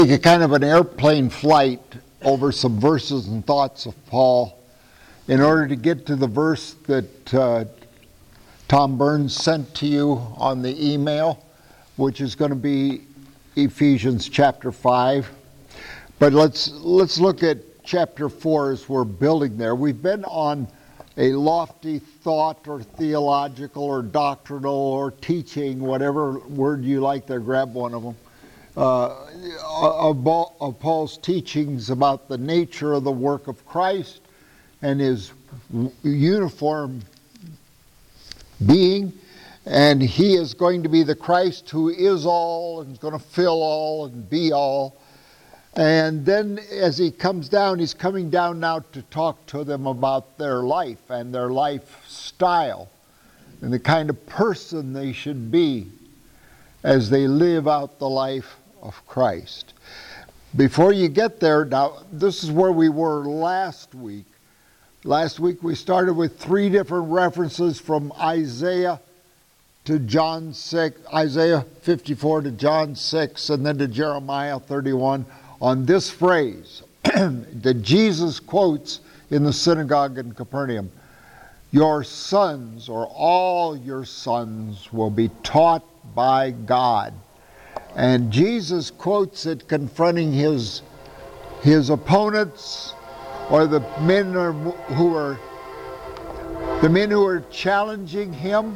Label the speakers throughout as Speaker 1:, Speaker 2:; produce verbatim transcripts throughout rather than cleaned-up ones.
Speaker 1: take a kind of an airplane flight over some verses and thoughts of Paul in order to get to the verse that uh, Tom Burns sent to you on the email, which is going to be Ephesians chapter five. But let's let's look at chapter four as we're building there. We've been on a lofty thought or theological or doctrinal or teaching, whatever word you like there, grab one of them, uh, of, of Paul's teachings about the nature of the work of Christ and his uniform being. And he is going to be the Christ who is all and is going to fill all and be all. And then as he comes down, he's coming down now to talk to them about their life and their lifestyle and the kind of person they should be as they live out the life of Christ. Before you get there, now this is where we were last week. Last week we started with three different references from Isaiah to John six, Isaiah fifty-four to John six, and then to Jeremiah thirty-one. On this phrase that Jesus quotes in the synagogue in Capernaum, your sons or all your sons will be taught by God. And Jesus quotes it confronting his, his opponents or the men who are the men who are challenging him.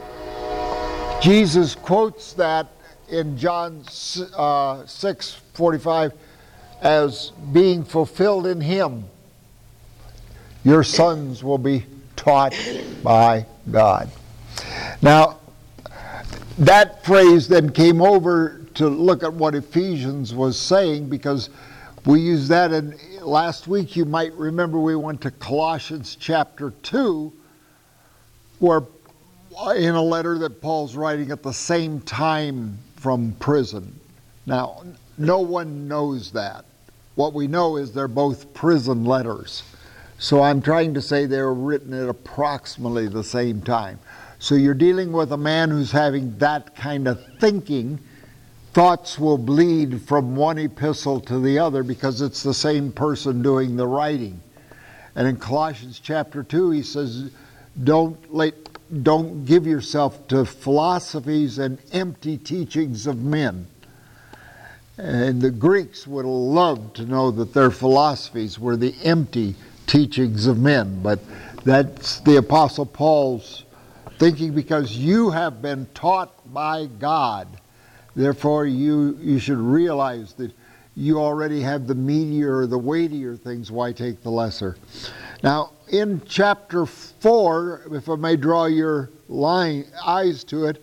Speaker 1: Jesus quotes that in John uh, six forty-five as being fulfilled in him. Your sons will be taught by God. Now, that phrase then came over to look at what Ephesians was saying, because we used that in last week. You might remember we went to Colossians chapter two, where in a letter that Paul's writing at the same time from prison. Now, no one knows that. What we know is they're both prison letters. So I'm trying to say they were written at approximately the same time. So you're dealing with a man who's having that kind of thinking. Thoughts will bleed from one epistle to the other because it's the same person doing the writing. And in Colossians chapter two, he says, don't let, don't give yourself to philosophies and empty teachings of men. And the Greeks would have loved to know that their philosophies were the empty teachings of men. But that's the Apostle Paul's thinking, because you have been taught by God. Therefore, you, you should realize that you already have the meatier or the weightier things. Why take the lesser? Now, in chapter four, if I may draw your line, eyes to it,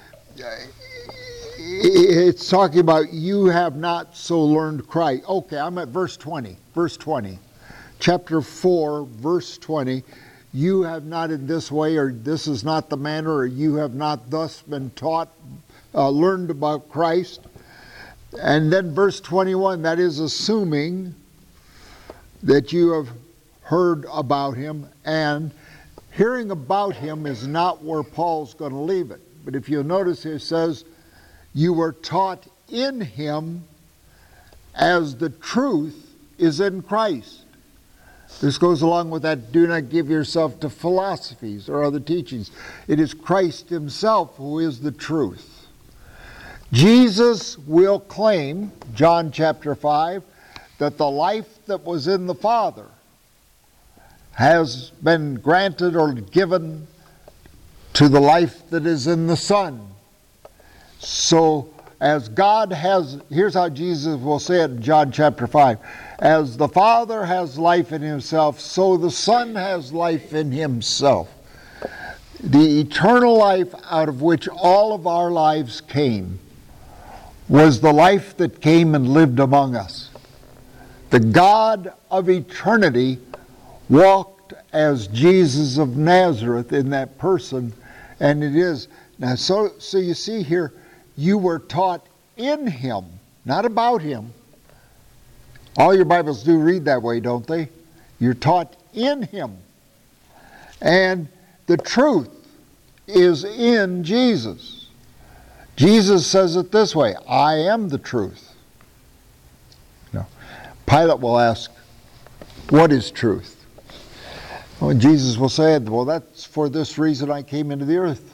Speaker 1: it's talking about you have not so learned Christ. Okay, I'm at verse twenty. Verse twenty. Chapter four, verse twenty. You have not in this way, or this is not the manner, or you have not thus been taught, uh, learned about Christ. And then verse twenty-one, that is assuming that you have heard about him. And hearing about him is not where Paul's going to leave it. But if you'll notice here, it says, you were taught in him as the truth is in Christ. This goes along with that, do not give yourself to philosophies or other teachings. It is Christ himself who is the truth. Jesus will claim, John chapter five, that the life that was in the Father has been granted or given to the life that is in the Son. So as God has, here's how Jesus will say it in John chapter five. As the Father has life in himself, so the Son has life in himself. The eternal life out of which all of our lives came was the life that came and lived among us. The God of eternity walked as Jesus of Nazareth in that person, and it is. Now, so, so you see here, you were taught in him, not about him. All your Bibles do read that way, don't they? You're taught in him. And the truth is in Jesus. Jesus says it this way, I am the truth. No. Pilate will ask, what is truth? Well, Jesus will say, well, that's for this reason I came into the earth,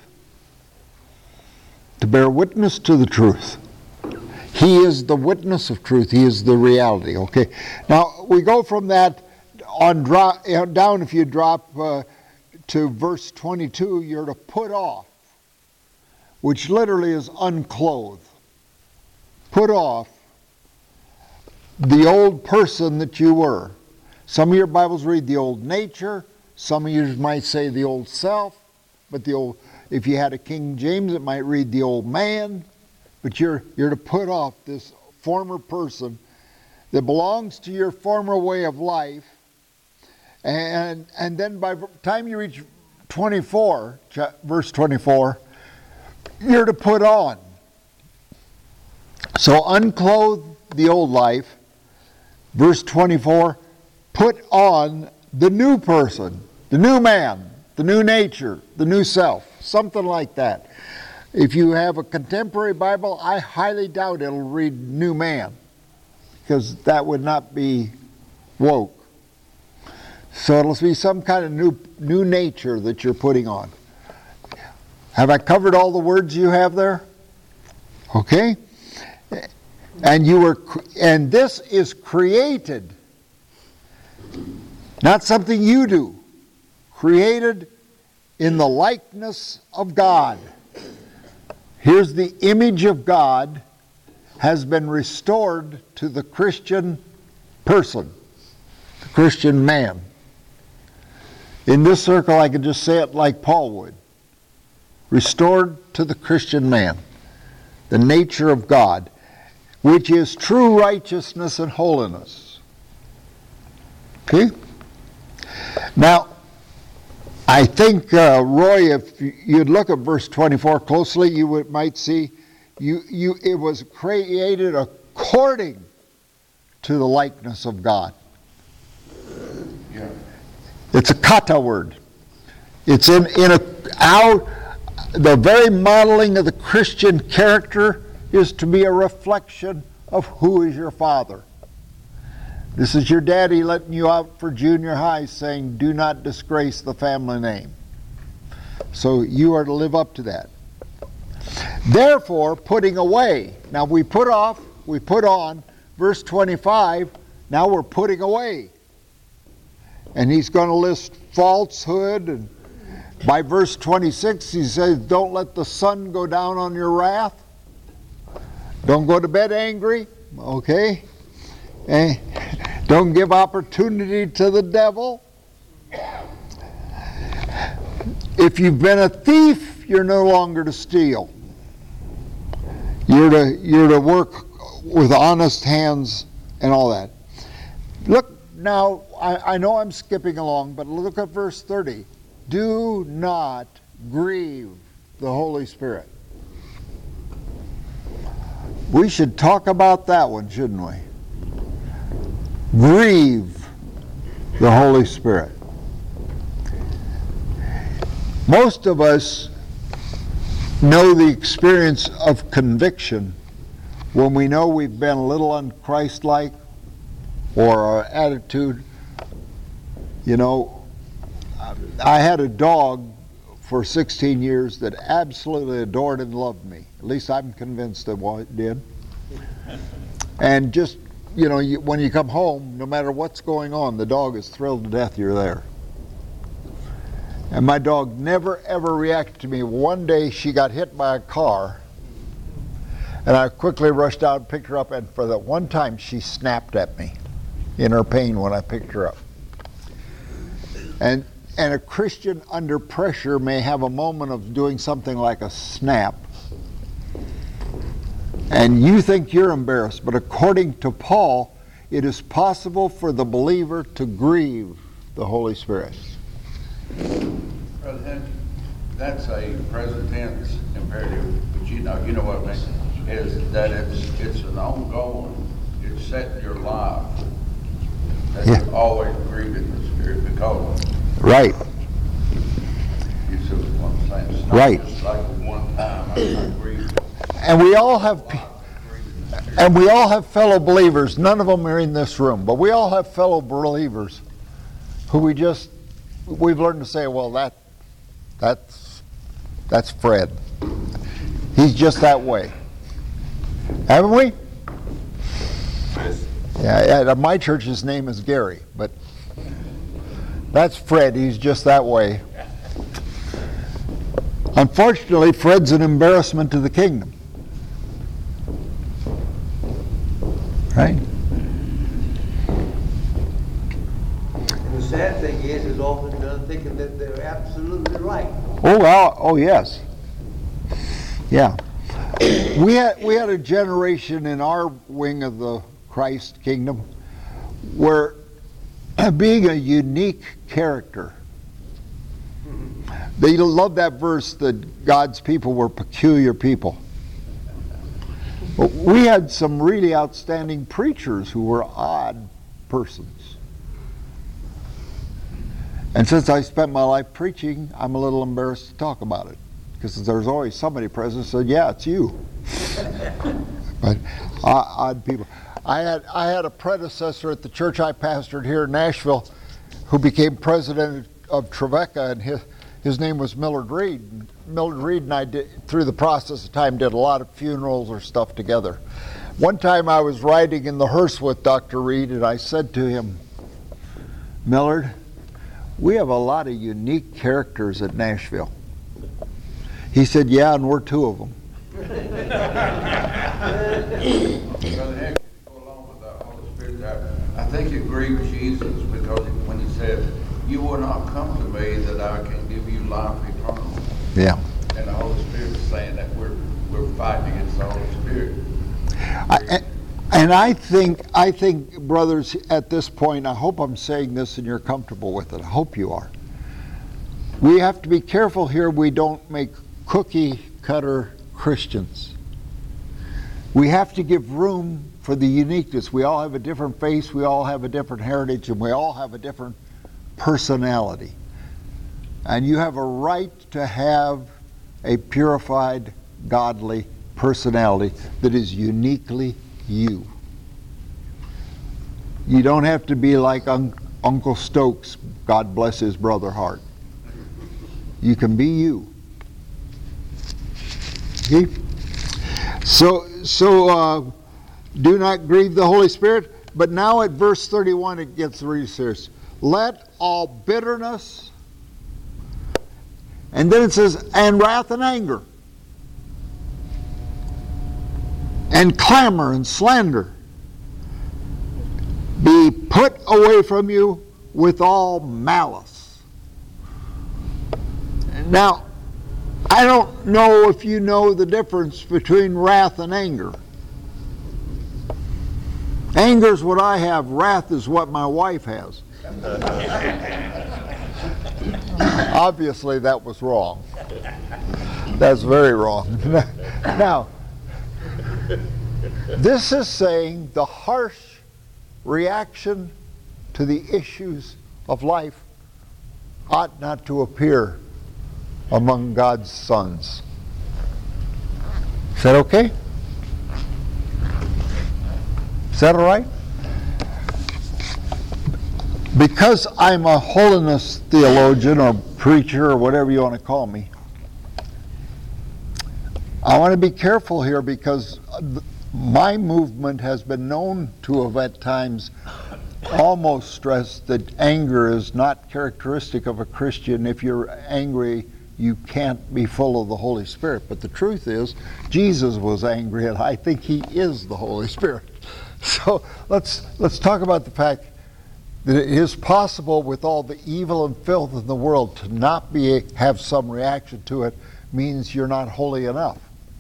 Speaker 1: to bear witness to the truth. He is the witness of truth. He is the reality. Okay. Now, we go from that on drop, down, if you drop uh, to verse twenty-two, you're to put off, which literally is unclothe. Put off the old person that you were. Some of your Bibles read the old nature. Some of you might say the old self. But the old, if you had a King James, it might read the old man. But you're, you're to put off this former person that belongs to your former way of life. And, and then by the time you reach twenty-four, verse twenty-four, you're to put on. So unclothe the old life. Verse twenty-four, put on the new person, the new man, the new nature, the new self, something like that. If you have a contemporary Bible, I highly doubt it'll read new man, because that would not be woke. So it'll be some kind of new new nature that you're putting on. Have I covered all the words you have there? Okay? And you were, and this is created, not something you do, created in the likeness of God. Here's the image of God has been restored to the Christian person, the Christian man. In this circle, I could just say it like Paul would. Restored to the Christian man, the nature of God, which is true righteousness and holiness. Okay? Now, I think, uh, Roy, if you'd look at verse twenty-four closely, you would, might see you, you, it was created according to the likeness of God.
Speaker 2: Yeah.
Speaker 1: It's a kata word. It's in, in a, our, the very modeling of the Christian character is to be a reflection of who is your father. This is your daddy letting you out for junior high saying, do not disgrace the family name. So you are to live up to that. Therefore, putting away. Now we put off, we put on, verse twenty-five, now we're putting away. And he's going to list falsehood, and by verse twenty-six he says, don't let the sun go down on your wrath. Don't go to bed angry, okay? Eh? Don't give opportunity to the devil. If you've been a thief, you're no longer to steal. You're to, you're to work with honest hands and all that. Look, now, I, I know I'm skipping along, but look at verse thirty. Do not grieve the Holy Spirit. We should talk about that one, shouldn't we? Grieve the Holy Spirit. Most of us know the experience of conviction when we know we've been a little un-Christ-like, or our attitude. You know, I had a dog for sixteen years that absolutely adored and loved me. At least I'm convinced it did. And just, you know, you, when you come home, no matter what's going on, the dog is thrilled to death you're there. And my dog never ever reacted to me. One day she got hit by a car, and I quickly rushed out and picked her up, and for that one time she snapped at me in her pain when I picked her up. And and a Christian under pressure may have a moment of doing something like a snap, and you think you're embarrassed, but according to Paul, it is possible for the believer to grieve the Holy Spirit.
Speaker 2: Brother, that's a present tense imperative, but you know, you know what I mean, is that it's it's an ongoing, it's set in your life. That
Speaker 1: Yeah.
Speaker 2: you're always grieving the Spirit because
Speaker 1: Right.
Speaker 2: you see what I'm saying. It's not
Speaker 1: Right.
Speaker 2: just like one time I, I grieved.
Speaker 1: And we all have pe- And we all have fellow believers. None of them are in this room, but we all have fellow believers who we just, we've learned to say, well, that, that's, that's Fred. He's just that way. Haven't we? Yeah, at my church's name is Gary, but that's Fred. He's just that way. Unfortunately, Fred's an embarrassment to the kingdom. Right?
Speaker 3: And the sad thing is, is often done thinking that they're absolutely right.
Speaker 1: Oh, well, oh yes. Yeah. We had, we had a generation in our wing of the Christ kingdom where being a unique character, they love that verse that God's people were peculiar people. But we had some really outstanding preachers who were odd persons. And since I spent my life preaching, I'm a little embarrassed to talk about it, because there's always somebody present who said, yeah, it's you. But uh, odd people. I had I had a predecessor at the church I pastored here in Nashville who became president of Trevecca, and his, his name was Millard Reed. Millard Reed and I, did, through the process of time, did a lot of funerals or stuff together. One time I was riding in the hearse with Doctor Reed, and I said to him, Millard, we have a lot of unique characters at Nashville. He said, yeah, and we're two of them.
Speaker 2: I think you grieved Jesus because when he said, you will not come to me that I can give you life eternal.
Speaker 1: Yeah.
Speaker 2: And the Holy Spirit is saying that we're we're fighting against the Holy Spirit.
Speaker 1: I, and I think, I think, brothers, at this point, I hope I'm saying this and you're comfortable with it. I hope you are. We have to be careful here we don't make cookie cutter Christians. We have to give room for the uniqueness. We all have a different face, we all have a different heritage, and we all have a different personality. And you have a right to have a purified, godly personality that is uniquely you. You don't have to be like un- Uncle Stokes, God bless his brother Hart. You can be you. Okay? So, so uh, do not grieve the Holy Spirit. But now at verse thirty-one it gets really serious. Let all bitterness, and then it says, and wrath and anger, and clamor and slander be put away from you with all malice. Now, I don't know if you know the difference between wrath and anger. Anger is what I have. Wrath is what my wife has. Obviously, that was wrong. That's very wrong. Now, this is saying the harsh reaction to the issues of life ought not to appear among God's sons. Is that okay? Is that all right? Because I'm a holiness theologian or preacher or whatever you want to call me, I want to be careful here because my movement has been known to have at times almost stressed that anger is not characteristic of a Christian. If you're angry, you can't be full of the Holy Spirit. But the truth is, Jesus was angry, and I think he is the Holy Spirit. So let's let's talk about the fact that it is possible with all the evil and filth in the world to not be have some reaction to it means you're not holy enough.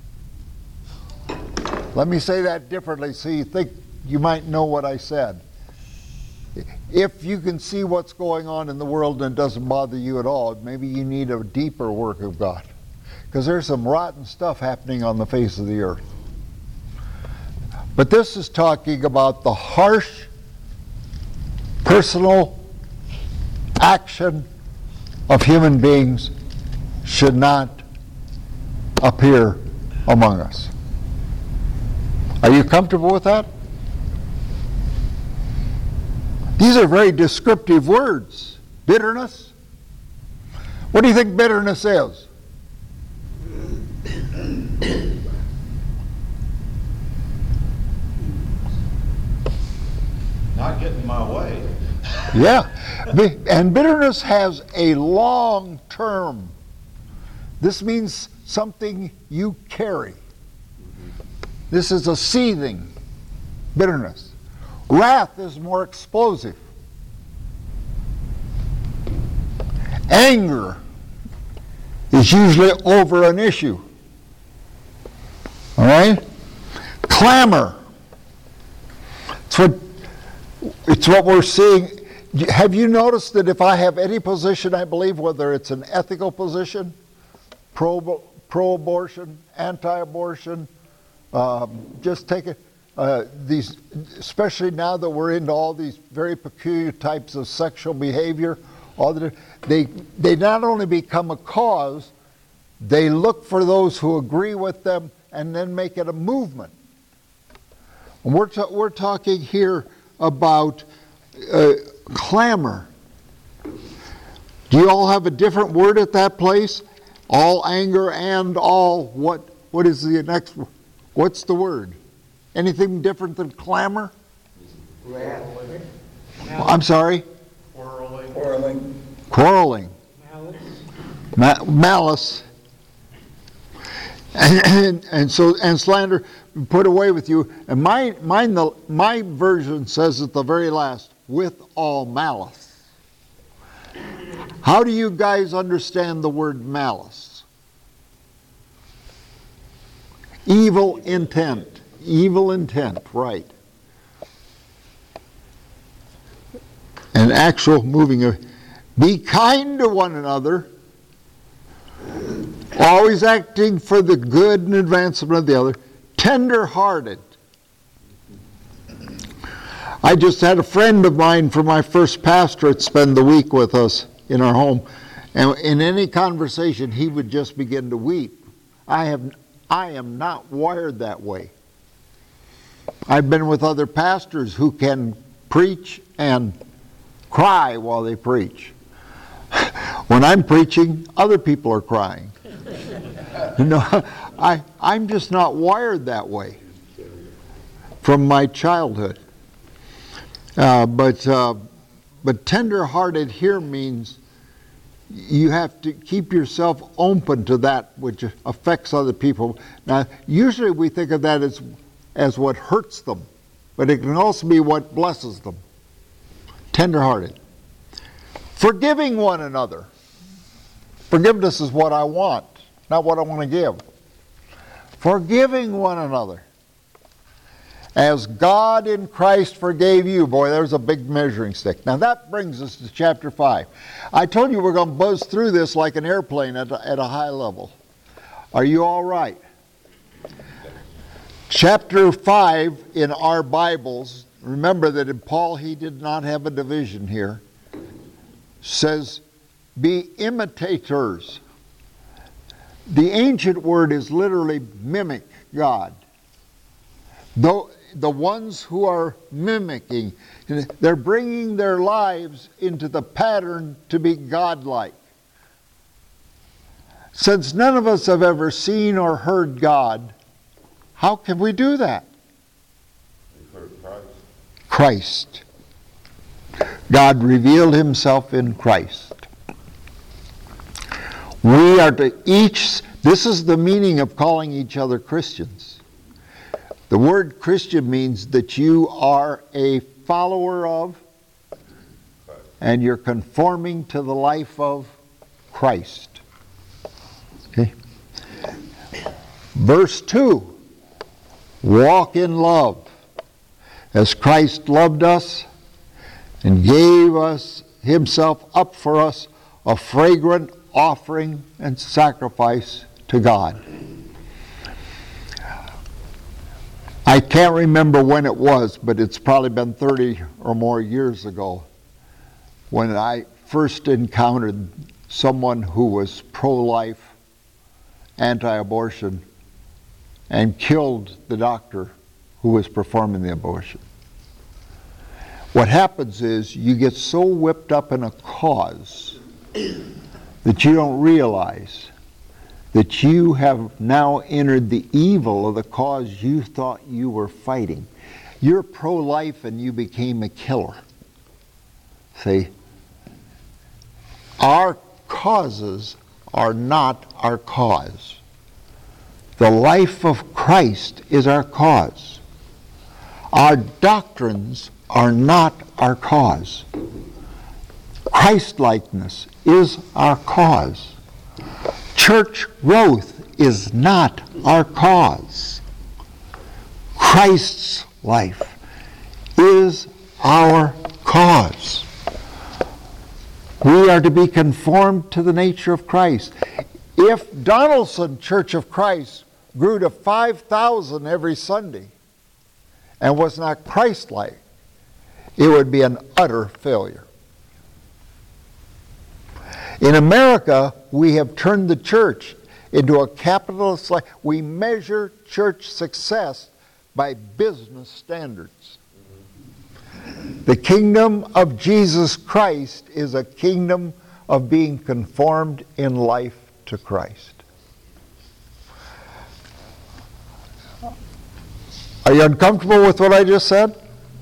Speaker 1: Let me say that differently so you think you might know what I said. If you can see what's going on in the world and it doesn't bother you at all, maybe you need a deeper work of God. Because there's some rotten stuff happening on the face of the earth. But this is talking about the harsh, personal action of human beings should not appear among us. Are you comfortable with that? These are very descriptive words. Bitterness. What do you think bitterness is?
Speaker 4: Not getting in my way.
Speaker 1: Yeah. And bitterness has a long term. This means something you carry. This is a seething bitterness. Wrath is more explosive. Anger is usually over an issue. All right? Clamor. It's what, it's what we're seeing. Have you noticed that if I have any position, I believe, whether it's an ethical position, pro, pro-abortion, anti-abortion, um, just take it, uh, these, especially now that we're into all these very peculiar types of sexual behavior, all the, they, they not only become a cause, they look for those who agree with them and then make it a movement. And we're, ta- we're talking here about uh, clamor. Do you all have a different word at that place? All anger and all, what? What is the next, what's the word? Anything different than clamor?
Speaker 3: Wrath.
Speaker 1: I'm sorry?
Speaker 4: Quarreling.
Speaker 3: Quarreling.
Speaker 1: Quarreling.
Speaker 3: Malice.
Speaker 1: Ma- malice. And, and, and so, and slander, put away with you. And my, mine, the, my version says at the very last, with all malice. How do you guys understand the word malice? Evil intent. Evil intent, right. And actual moving of, be kind to one another, always acting for the good and advancement of the other, tender-hearted. I just had a friend of mine from my first pastorate spend the week with us in our home, and in any conversation he would just begin to weep. I have, I am not wired that way. I've been with other pastors who can preach and cry while they preach. When I'm preaching, other people are crying. You know, I, I'm just not wired that way from my childhood. Uh, but uh, but tender-hearted here means you have to keep yourself open to that which affects other people. Now, usually we think of that as as what hurts them, but it can also be what blesses them. Tender-hearted. Forgiving one another. Forgiveness is what I want, not what I want to give. Forgiving one another. As God in Christ forgave you. Boy, there's a big measuring stick. Now that brings us to chapter five. I told you we're going to buzz through this like an airplane at a, at a high level. Are you all right? Chapter five in our Bibles, remember that in Paul he did not have a division here, says, be imitators. The ancient word is literally mimic God. Though the ones who are mimicking, they're bringing their lives into the pattern to be godlike. Since none of us have ever seen or heard God, how can we do that? Christ. God revealed himself in Christ. We are to each, this is the meaning of calling each other Christians. The word Christian means that you are a follower of and you're conforming to the life of Christ. Okay. Verse two, walk in love as Christ loved us and gave us himself up for us, a fragrant offering and sacrifice to God. I can't remember when it was, but it's probably been thirty or more years ago when I first encountered someone who was pro-life, anti-abortion, and killed the doctor who was performing the abortion. What happens is you get so whipped up in a cause that you don't realize that you have now entered the evil of the cause you thought you were fighting. You're pro-life and you became a killer. See? Our causes are not our cause. The life of Christ is our cause. Our doctrines are not our cause. Christ-likeness is our cause. Church growth is not our cause. Christ's life is our cause. We are to be conformed to the nature of Christ. If Donaldson Church of Christ grew to five thousand every Sunday and was not Christ-like, it would be an utter failure. In America, we have turned the church into a capitalist life. We measure church success by business standards. The kingdom of Jesus Christ is a kingdom of being conformed in life to Christ. Are you uncomfortable with what I just said?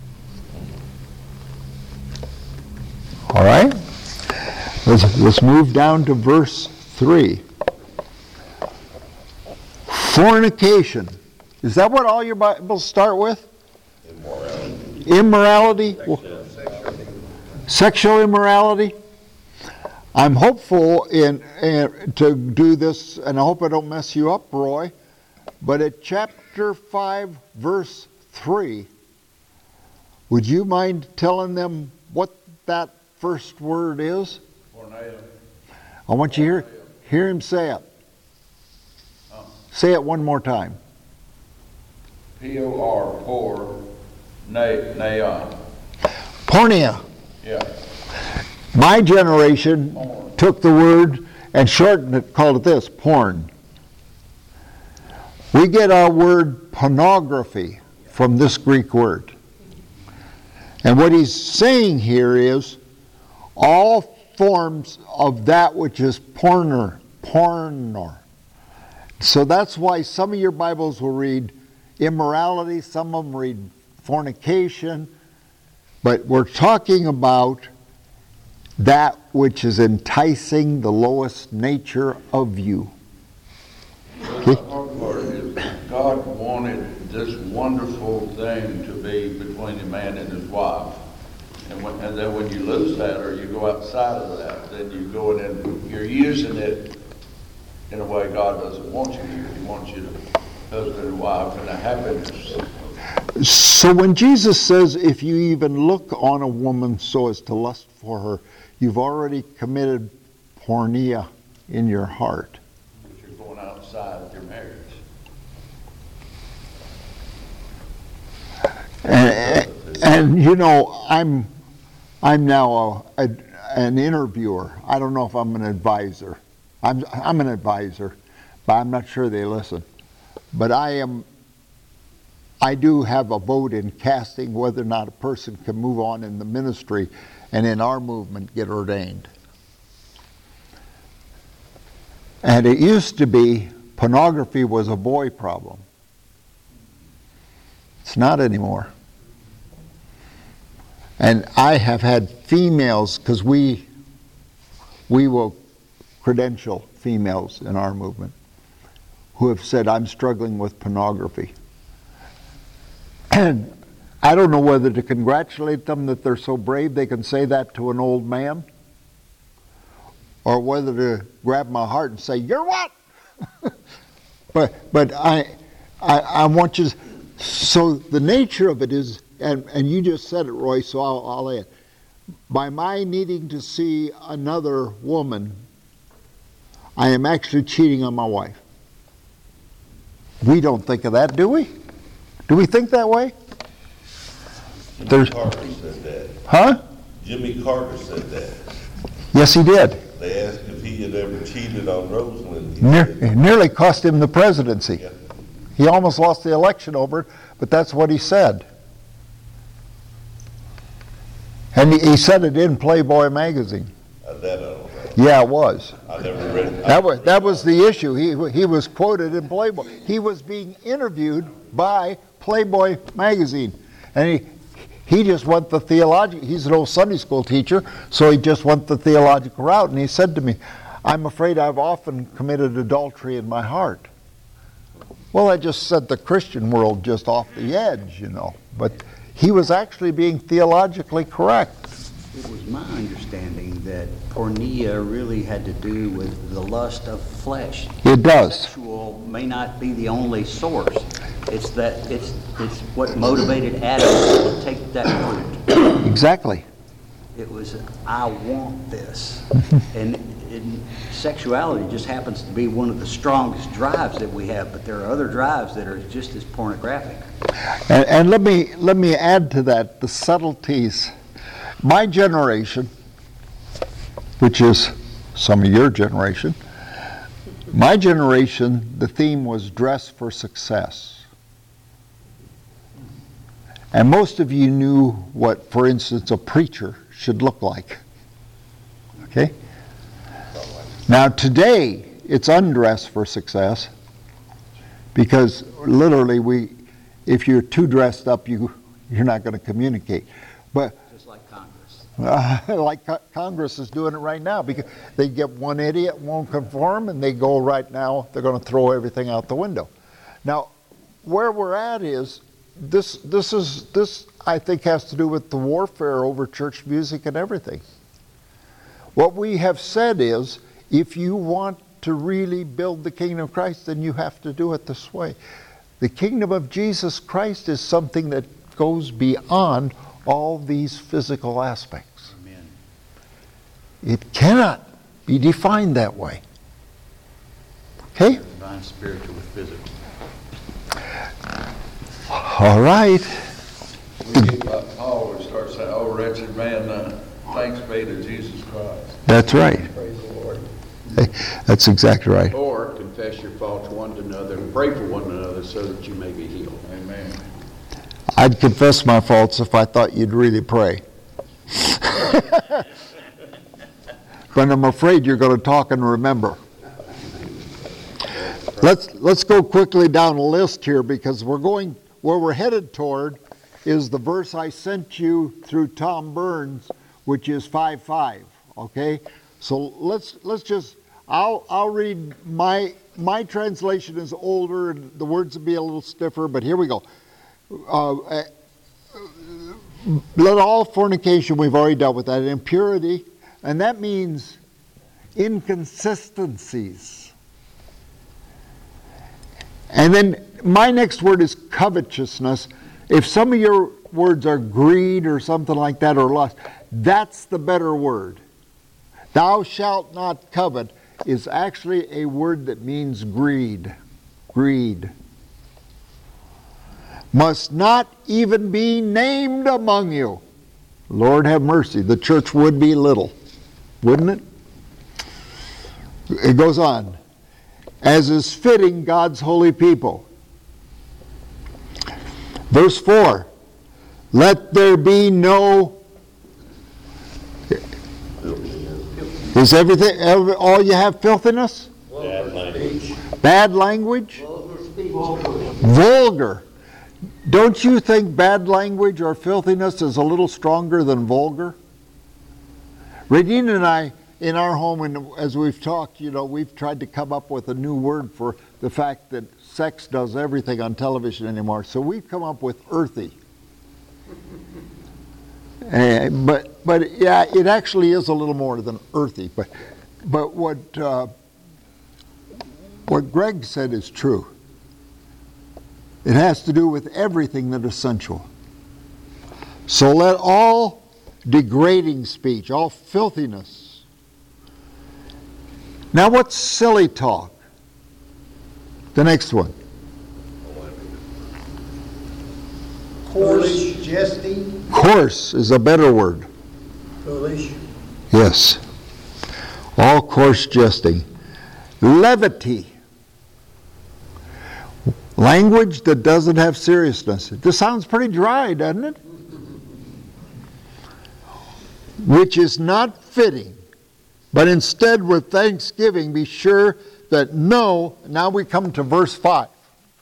Speaker 1: All right. Let's, let's move down to verse three. Fornication. Is that what all your Bibles start with? Immorality. Immorality? Sexual, Sexual immorality. I'm hopeful in, in to do this, and I hope I don't mess you up, Roy, but at chapter five, verse three, would you mind telling them what that first word is?
Speaker 2: Porneia.
Speaker 1: I want you to hear, hear him say it.
Speaker 2: Oh.
Speaker 1: Say it one more time.
Speaker 2: P O R, por, ne, neon.
Speaker 1: Porneia.
Speaker 2: Yeah.
Speaker 1: My generation
Speaker 2: Porn.
Speaker 1: took the word and shortened it, called it this, porn. We get our word pornography from this Greek word. And what he's saying here is all forms of that which is pornor, pornor. So that's why some of your Bibles will read immorality, some of them read fornication, but we're talking about that which is enticing the lowest nature of you. Okay?
Speaker 2: The hard part is God wanted this wonderful thing to be between a man and his wife. And, when, and then when you lose that or you go outside of that, then you go in and you're using it in a way God doesn't want you to. He wants you to husband and wife and a happiness.
Speaker 1: So when Jesus says, if you even look on a woman so as to lust for her, you've already committed porneia in your heart.
Speaker 2: But you're going outside of your marriage.
Speaker 1: And, and you know, I'm I'm now a, a, an interviewer. I don't know if I'm an advisor. I'm I'm an advisor, but I'm not sure they listen. But I am. I do have a vote in casting whether or not a person can move on in the ministry and in our movement get ordained. And it used to be pornography was a boy problem. It's not anymore. And I have had females, because we we will credential females in our movement, who have said, I'm struggling with pornography. And I don't know whether to congratulate them that they're so brave they can say that to an old man, or whether to grab my heart and say, you're what? but but I, I I want you to, so the nature of it is, and, and you just said it, Roy, so I'll, I'll add. By my needing to see another woman, I am actually cheating on my wife. We don't think of that, do we? Do we think that way?
Speaker 5: Jimmy
Speaker 1: There's,
Speaker 5: Carter said that.
Speaker 1: huh?
Speaker 5: Jimmy Carter said that.
Speaker 1: Yes, he did.
Speaker 5: They asked if he had ever cheated on Rosalind. He
Speaker 1: Near,
Speaker 5: said,
Speaker 1: it nearly cost him the presidency.
Speaker 5: yeah.
Speaker 1: He almost lost the election over it, but that's what he said. And he, he said it in Playboy magazine.
Speaker 5: Uh, That I don't know.
Speaker 1: Yeah, it was.
Speaker 5: I never read it.
Speaker 1: That was, that was the issue. He, he was quoted in Playboy. He was being interviewed by Playboy magazine. And he, he just went the theological, he's an old Sunday school teacher, so he just went the theological route. And he said to me, I'm afraid I've often committed adultery in my heart. Well, I just set the Christian world just off the edge, you know. But he was actually being theologically correct.
Speaker 6: It was my understanding that porneia really had to do with the lust of flesh.
Speaker 1: It does.
Speaker 6: Sexual may not be the only source. It's that it's it's what motivated Adam to take that fruit.
Speaker 1: Exactly.
Speaker 6: It was, I want this. and, and sexuality just happens to be one of the strongest drives that we have, but there are other drives that are just as pornographic.
Speaker 1: And, and let me let me add to that the subtleties. My generation, which is some of your generation, my generation, the theme was dress for success. And most of you knew what, for instance, a preacher should look like. Okay? Now today, it's undress for success, because literally we, if you're too dressed up, you, you're not going to communicate. But
Speaker 6: Just like Congress.
Speaker 1: uh, like co- Congress is doing it right now, because they get one idiot won't conform, and they go right now, they're going to throw everything out the window. Now, where we're at is, this, this is, this I think has to do with the warfare over church music and everything. What we have said is, if you want to really build the kingdom of Christ, then you have to do it this way. The kingdom of Jesus Christ is something that goes beyond all these physical aspects.
Speaker 6: Amen.
Speaker 1: It cannot be defined that way. Okay?
Speaker 6: Divine spiritual with physical.
Speaker 1: All right.
Speaker 2: We get like Paul would start saying, oh, wretched man, uh, thanks be to Jesus Christ.
Speaker 1: That's right.
Speaker 3: Praise the Lord.
Speaker 1: That's exactly right.
Speaker 7: Or confess your faults one to another and pray for one another so that you may be healed.
Speaker 2: Amen.
Speaker 1: I'd confess my faults if I thought you'd really pray. But I'm afraid you're going to talk and remember. Let's let's go quickly down the list here, because we're going where we're headed toward is the verse I sent you through Tom Burns, which is five five. Okay, so let's let's just I'll I'll read my my translation is older and the words will be a little stiffer, but here we go. Uh, uh, let all fornication, we've already dealt with that, impurity, and that means inconsistencies. And then my next word is covetousness. If some of your words are greed or something like that, or lust, that's the better word. Thou shalt not covet is actually a word that means greed. Greed. Must not even be named among you. Lord have mercy, the church would be little, wouldn't it? It goes on. As is fitting God's holy people. Verse four, let there be no, is everything, every, all you have filthiness?
Speaker 5: Bad language.
Speaker 1: Bad language?
Speaker 3: Vulgar speech.
Speaker 1: Vulgar. Don't you think bad language or filthiness is a little stronger than vulgar? Regina and I, in our home, and as we've talked, you know, we've tried to come up with a new word for the fact that sex does everything on television anymore. So we've come up with earthy. Uh, but but yeah, it actually is a little more than earthy. But but what uh, what Greg said is true. It has to do with everything that is sensual. So let all degrading speech, all filthiness. Now what's silly talk? The next one.
Speaker 3: Coarse jesting.
Speaker 1: Coarse is a better word.
Speaker 3: Foolish.
Speaker 1: Yes. All coarse jesting. Levity. Language that doesn't have seriousness. This sounds pretty dry, doesn't it? Which is not fitting, but instead with thanksgiving be sure that know, now we come to verse five.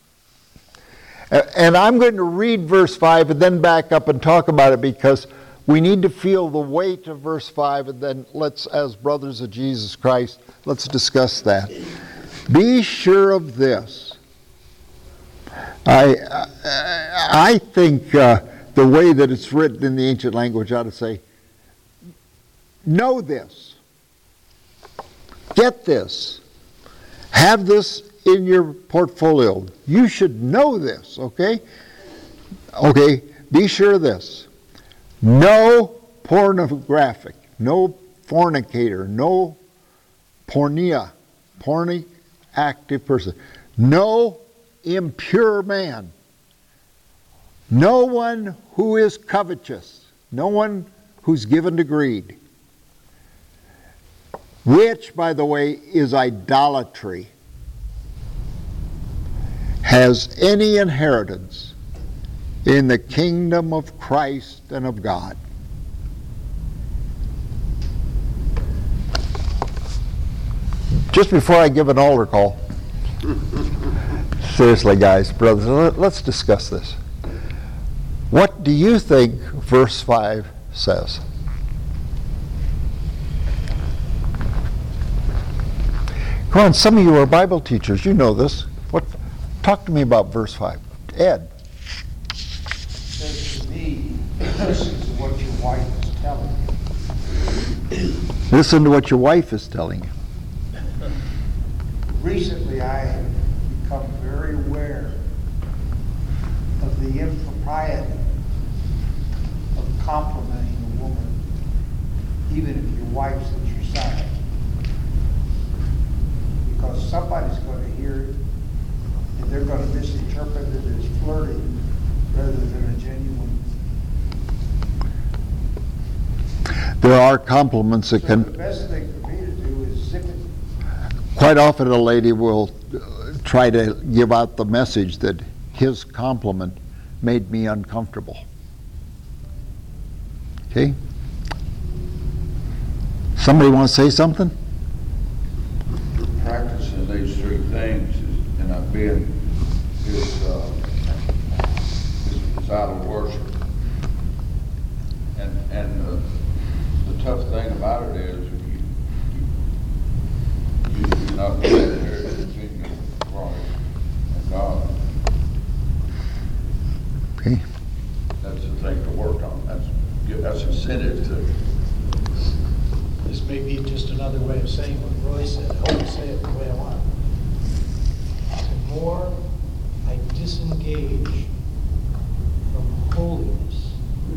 Speaker 1: And I'm going to read verse five and then back up and talk about it because we need to feel the weight of verse five, and then let's, as brothers of Jesus Christ, let's discuss that. Be sure of this. I, I, I think uh, the way that it's written in the ancient language ought to say, know this. Get this. Have this in your portfolio. You should know this, okay? Okay, be sure of this. No pornographic, no fornicator, no pornea, porny active person, no impure man, no one who is covetous, no one who's given to greed, which, by the way, is idolatry, has any inheritance in the kingdom of Christ and of God. Just before I give an altar call, seriously, guys, brothers, let's discuss this. What do you think verse five says? Come on, some of you are Bible teachers. You know this. What? Talk to me about verse five. Ed.
Speaker 8: Says to me, listen to what your wife is telling you.
Speaker 1: Listen to what your wife is telling you.
Speaker 8: Recently, I have become very aware of the impropriety of complimenting a woman, even if your wife's at your side. Because somebody's going to hear it, and they're going to misinterpret it as flirting rather than a genuine.
Speaker 1: There are compliments that
Speaker 8: So
Speaker 1: can...
Speaker 8: the best thing for me to do is zip it.
Speaker 1: Quite often a lady will uh, try to give out the message that his compliment made me uncomfortable. Okay? Somebody want to say something?
Speaker 2: Practicing these three things is, and I've been, is, uh, is, is idol worship. And, and uh, the tough thing about it is you, you, you're not getting here between Christ and God.
Speaker 1: Okay.
Speaker 2: That's the thing to work on. That's, that's incentive to.
Speaker 9: This may be just another way of saying what Roy said. I hope to say it the way I want it. The more I disengage from holiness,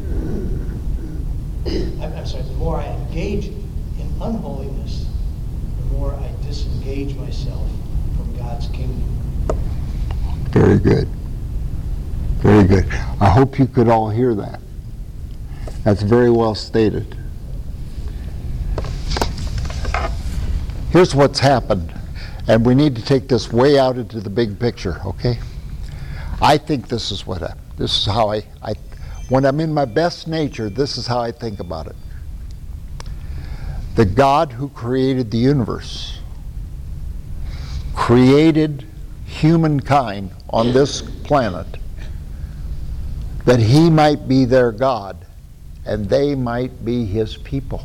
Speaker 9: I'm, I'm sorry, the more I engage in unholiness, the more I disengage myself from God's kingdom.
Speaker 1: Very good. Very good. I hope you could all hear that. That's very well stated. Here's what's happened, and we need to take this way out into the big picture, okay? I think this is what happened. This is how I, I, when I'm in my best nature, this is how I think about it. The God who created the universe created humankind on this planet that he might be their God and they might be his people.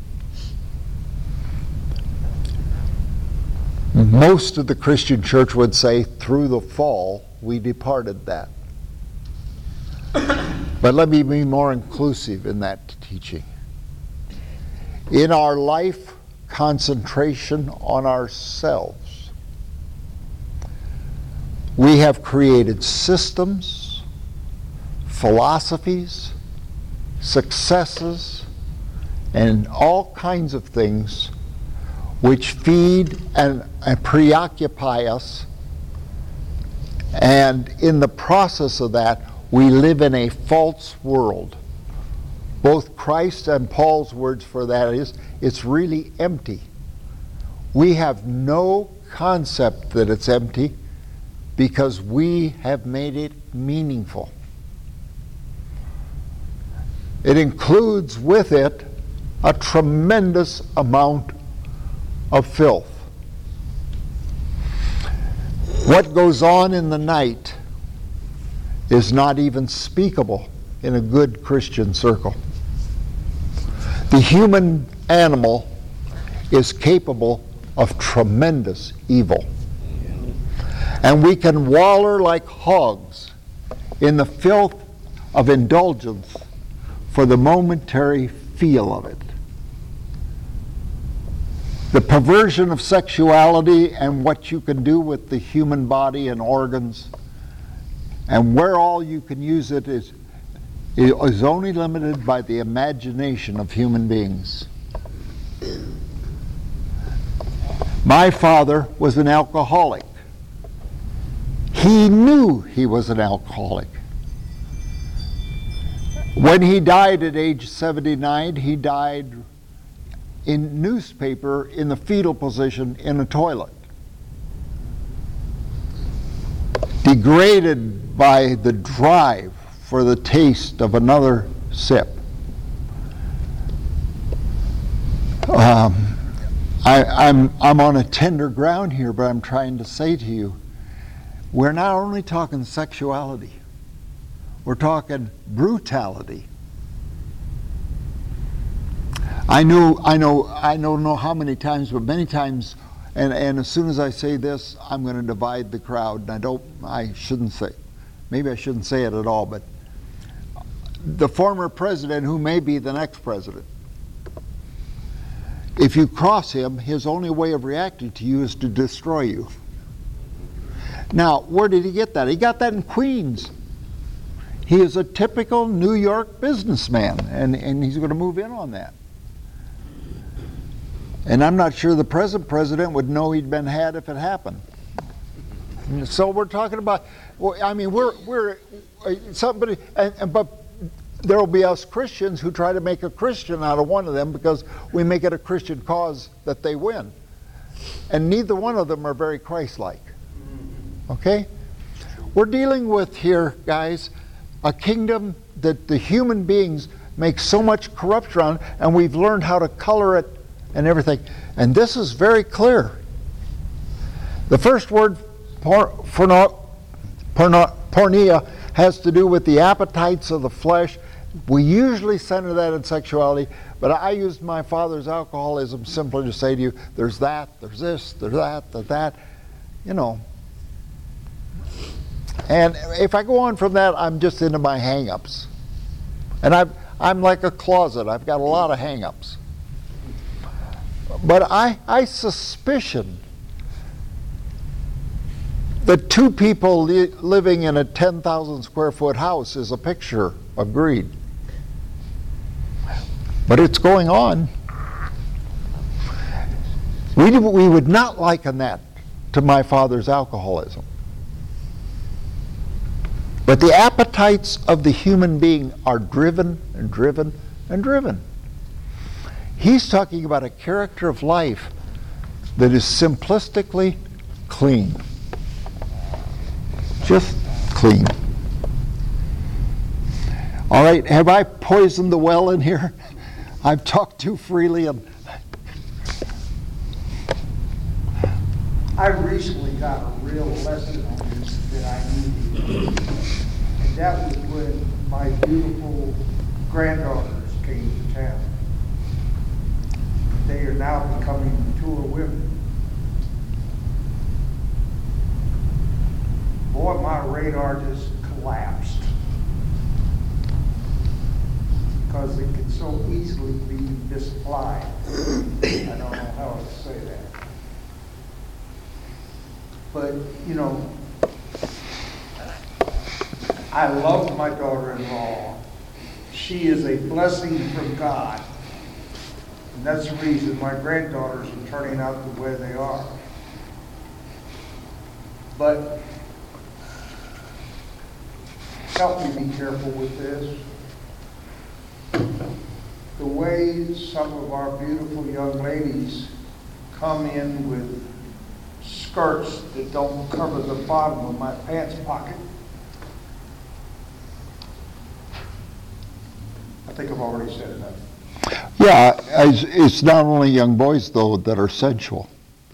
Speaker 1: Most of the Christian church would say through the fall we departed that. But let me be more inclusive in that teaching. In our life concentration on ourselves, we have created systems, philosophies, successes, and all kinds of things which feed and, and preoccupy us. And in the process of that, we live in a false world. Both Christ and Paul's words for that is, it's really empty. We have no concept that it's empty because we have made it meaningful. It includes with it a tremendous amount of filth. What goes on in the night is not even speakable in a good Christian circle. The human animal is capable of tremendous evil. And we can waller like hogs in the filth of indulgence for the momentary feel of it. The perversion of sexuality and what you can do with the human body and organs, and where all you can use it is, is only limited by the imagination of human beings. My father was an alcoholic. He knew he was an alcoholic. When he died at age seventy-nine, he died in newspaper in the fetal position in a toilet. Degraded by the drive for the taste of another sip. Um, I, I'm, I'm on a tender ground here, but I'm trying to say to you, we're not only talking sexuality, we're talking brutality. I know, I know, I don't know how many times, but many times, and, and as soon as I say this, I'm going to divide the crowd, and I don't, I shouldn't say, maybe I shouldn't say it at all, but the former president, who may be the next president, if you cross him, his only way of reacting to you is to destroy you. Now, where did he get that? He got that in Queens. He is a typical New York businessman, and, and he's going to move in on that. And I'm not sure the present president would know he'd been had if it happened. So we're talking about, well, I mean, we're, we're somebody, and, and, but there will be us Christians who try to make a Christian out of one of them because we make it a Christian cause that they win. And neither one of them are very Christ-like. Okay? We're dealing with here, guys, a kingdom that the human beings make so much corruption on, and we've learned how to color it and everything. And this is very clear. The first word, por, porno, porno, pornea, has to do with the appetites of the flesh. We usually center that in sexuality, but I used my father's alcoholism simply to say to you, there's that, there's this, there's that, there's that, you know. And if I go on from that, I'm just into my hang-ups. And I've, I'm like a closet. I've got a lot of hang-ups. But I, I suspicion that two people li living in a ten thousand square foot house is a picture of greed. But it's going on. We, we would not liken that to my father's alcoholism. But the appetites of the human being are driven and driven and driven. He's talking about a character of life that is simplistically clean. Just clean. All right, have I poisoned the well in here? I've talked too freely. And
Speaker 8: I recently got a real lesson on this that I needed. And that was when my beautiful granddaughters came to town. They are now becoming mature women. Boy, my radar just collapsed. Because it can so easily be misapplied. I don't know how to say that. But, you know, I love my daughter-in-law. She is a blessing from God. And that's the reason my granddaughters are turning out the way they are. But help me be careful with this. The way some of our beautiful young ladies come in with skirts that don't cover the bottom of my pants pocket. I think I've already said enough.
Speaker 1: Yeah, it's, it's not only young boys, though, that are sensual.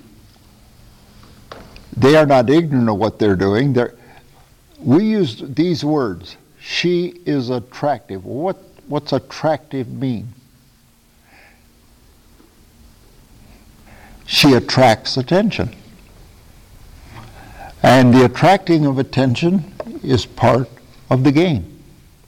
Speaker 1: They are not ignorant of what they're doing. They're, we use these words, she is attractive. What, what's attractive mean? She attracts attention. And the attracting of attention is part of the game.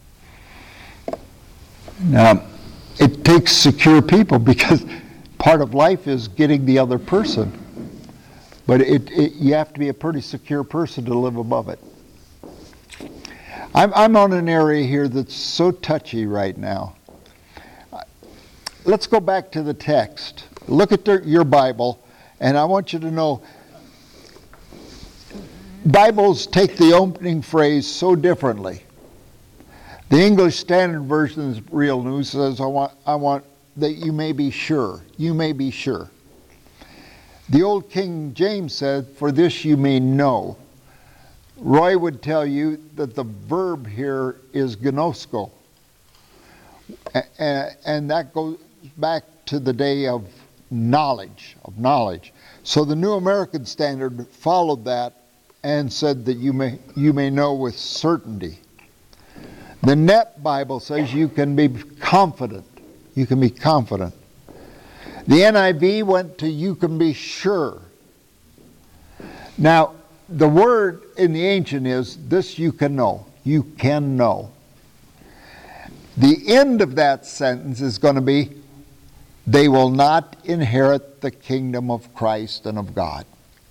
Speaker 1: Now, it takes secure people because part of life is getting the other person. But it, it, you have to be a pretty secure person to live above it. I'm, I'm on an area here that's so touchy right now. Let's go back to the text. Look at the, your Bible, and I want you to know, Bibles take the opening phrase so differently. The English Standard Version is real new, says, I want, I want that you may be sure. You may be sure. The old King James said, for this you may know. Roy would tell you that the verb here is gnosko. And that goes back to the day of knowledge, of knowledge. So the New American Standard followed that and said that you may, you may know with certainty. The Net Bible says you can be confident. You can be confident. The N I V went to you can be sure. Now, the word in the ancient is this you can know. You can know. The end of that sentence is going to be they will not inherit the kingdom of Christ and of God.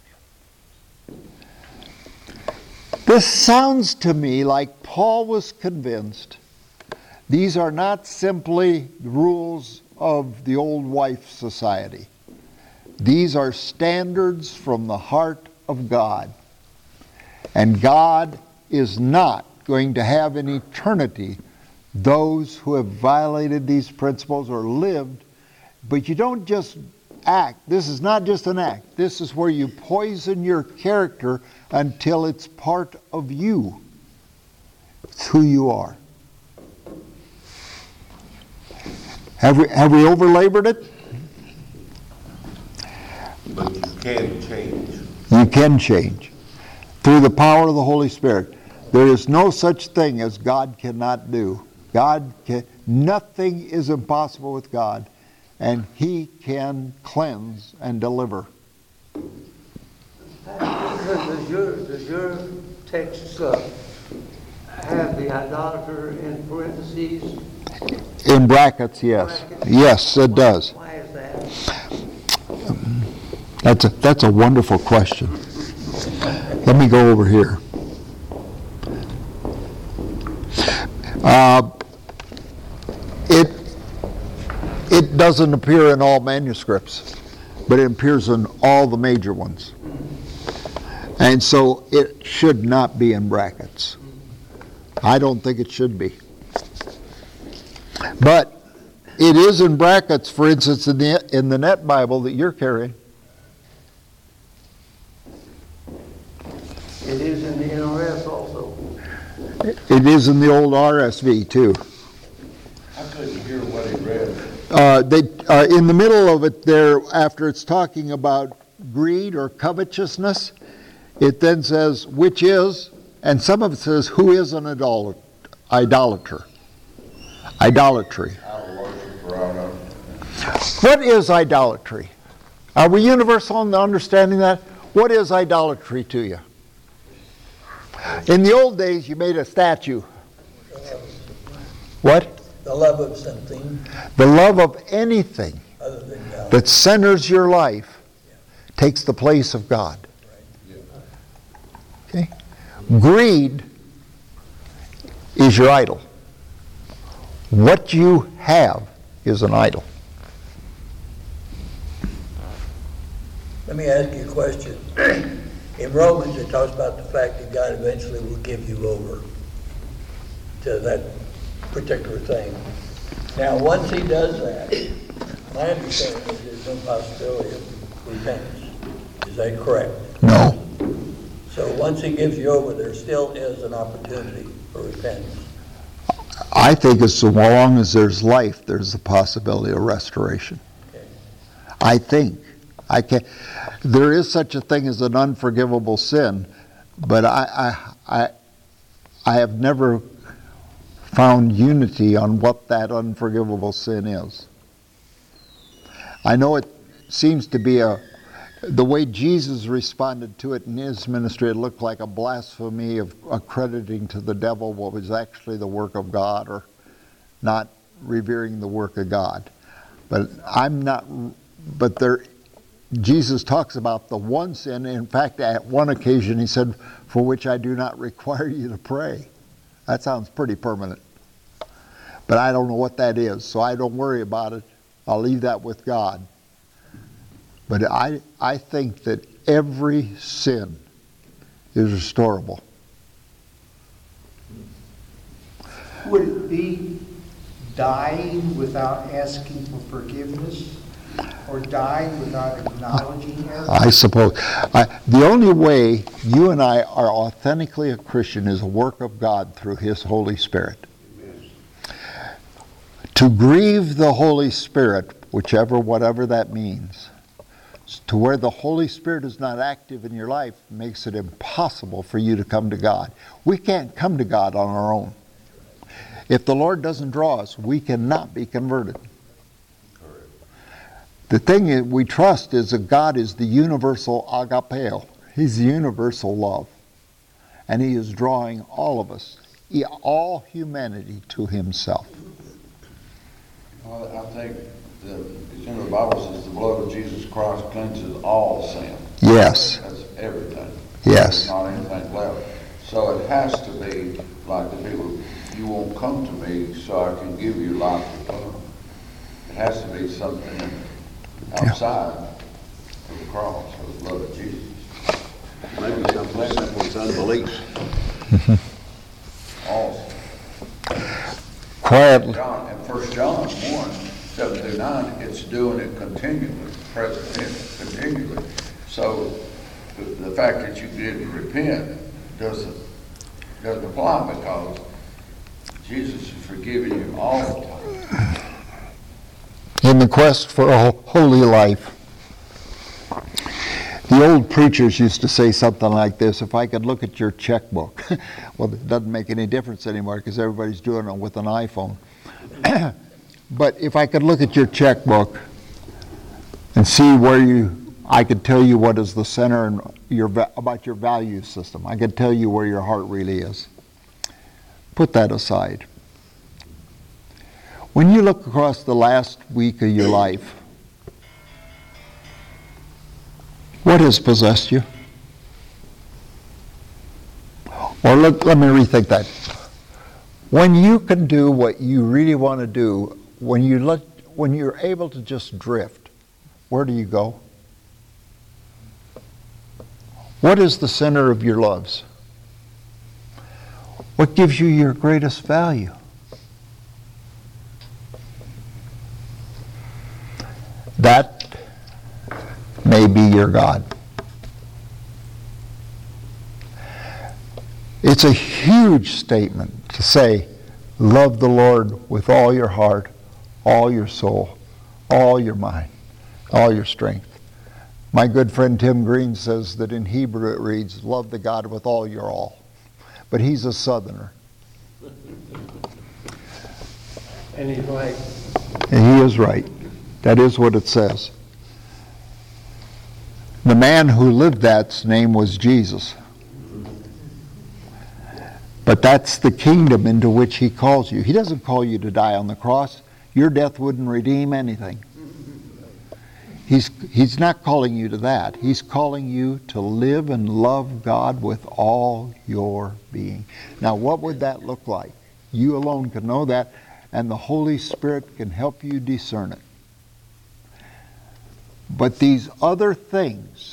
Speaker 1: This sounds to me like Paul was convinced these are not simply rules of the old wife society. These are standards from the heart of God. And God is not going to have in eternity those who have violated these principles or lived. But you don't just act. This is not just an act. This is where you poison your character until it's part of you. It's who you are. Have we, have we overlabored it?
Speaker 5: But you can change.
Speaker 1: You can change. Through the power of the Holy Spirit. There is no such thing as God cannot do. God can, nothing is impossible with God. And He can cleanse and deliver.
Speaker 3: Does your, does your text uh, have the idolater in parentheses?
Speaker 1: In brackets, yes.
Speaker 3: Brackets?
Speaker 1: Yes, it does.
Speaker 3: Why is that?
Speaker 1: That's a, that's a wonderful question. Let me go over here. Uh, it, it doesn't appear in all manuscripts, but it appears in all the major ones. And so it should not be in brackets. I don't think it should be. But it is in brackets, for instance, in the, in the Net Bible that you're carrying.
Speaker 3: It is in the N R S also.
Speaker 1: It is in the old R S V too.
Speaker 2: I couldn't hear what he read.
Speaker 1: Uh, they, uh, in the middle of it there, after it's talking about greed or covetousness, it then says, which is, and some of it says, who is an idolat- idolater? Idolatry. What is idolatry? Are we universal in understanding that? What is idolatry to you? In the old days, you made a statue. What?
Speaker 10: The love of something
Speaker 1: The love of anything
Speaker 10: other than God.
Speaker 1: that centers your life takes the place of God. Okay? Greed is your idol. What you have is an idol.
Speaker 10: Let me ask you a question. In Romans, it talks about the fact that God eventually will give you over to that particular thing. Now, once He does that, my understanding is there's no possibility of repentance. Is that correct?
Speaker 1: No.
Speaker 10: So once he gives you over, there still is an opportunity for repentance.
Speaker 1: I think as long as there's life, there's the possibility of restoration.
Speaker 10: Okay.
Speaker 1: I think. I can. There is such a thing as an unforgivable sin, but I, I, I, I have never found unity on what that unforgivable sin is. I know it seems to be a, the way Jesus responded to it in his ministry, it looked like a blasphemy of accrediting to the devil what was actually the work of God, or not revering the work of God. But I'm not, but there, Jesus talks about the one sin. In fact, at one occasion he said, for which I do not require you to pray. That sounds pretty permanent. But I don't know what that is, so I don't worry about it. I'll leave that with God. But I, I think that every sin is restorable.
Speaker 8: Would it be dying without asking for forgiveness? Or dying without acknowledging error?
Speaker 1: I suppose. I, the only way you and I are authentically a Christian is a work of God through His Holy Spirit. To grieve the Holy Spirit, whichever, whatever that means, to where the Holy Spirit is not active in your life makes it impossible for you to come to God. We can't come to God on our own. If the Lord doesn't draw us, we cannot be converted. The thing that we trust is that God is the universal agapeo. He's the universal love. And He is drawing all of us, all humanity, to Himself.
Speaker 2: Well, I think the, you know, the Bible says the blood of Jesus Christ cleanses all sin.
Speaker 1: Yes.
Speaker 2: That's everything.
Speaker 1: Yes.
Speaker 2: There's not anything left. So it has to be like the people, you won't come to me so I can give you life eternal. It has to be something outside of the cross, of the blood of Jesus.
Speaker 7: Maybe something simple as unbelief.
Speaker 2: All.
Speaker 1: Quietly.
Speaker 2: John, in First John one, seven through nine, it's doing it continually, present tense, continually. So the, the fact that you didn't repent doesn't doesn't apply, because Jesus is forgiving you all the time.
Speaker 1: In the quest for a holy life, the old preachers used to say something like this: if I could look at your checkbook. Well, it doesn't make any difference anymore because everybody's doing it with an iPhone. But if I could look at your checkbook and see where you, I could tell you what is the center and your about your value system. I could tell you where your heart really is. Put that aside. When you look across the last week of your life, what has possessed you? Or let, let me rethink that. When you can do what you really want to do, when you let, when you're able to just drift, where do you go? What is the center of your loves? What gives you your greatest value? That may be your God. It's a huge statement to say, love the Lord with all your heart, all your soul, all your mind, all your strength. My good friend Tim Green says that in Hebrew it reads, love the God with all your all. But he's a Southerner.
Speaker 3: And he's right.
Speaker 1: And he is right. That is what it says. The man who lived that's name was Jesus. But that's the kingdom into which he calls you. He doesn't call you to die on the cross. Your death wouldn't redeem anything. He's, he's not calling you to that. He's calling you to live and love God with all your being. Now, what would that look like? You alone can know that, and the Holy Spirit can help you discern it. But these other things,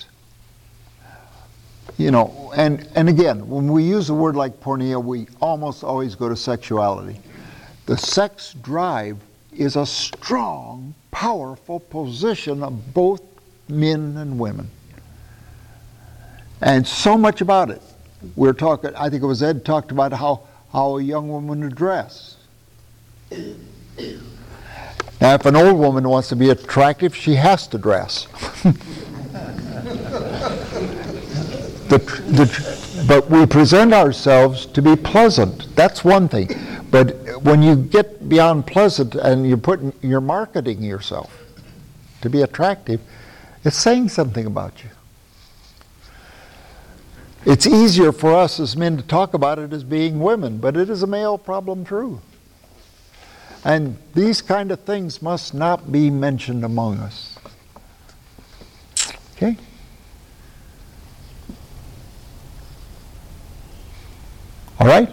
Speaker 1: you know, and, and again, when we use a word like porneia, we almost always go to sexuality. The sex drive is a strong, powerful position of both men and women. And so much about it. We're talking, I think it was Ed talked about how, how a young woman would dress. Now, if an old woman wants to be attractive, she has to dress. the, the, but we present ourselves to be pleasant. That's one thing. But when you get beyond pleasant and you're putting, you're marketing yourself to be attractive, it's saying something about you. It's easier for us as men to talk about it as being women, but it is a male problem too. And these kind of things must not be mentioned among us. Okay? All right?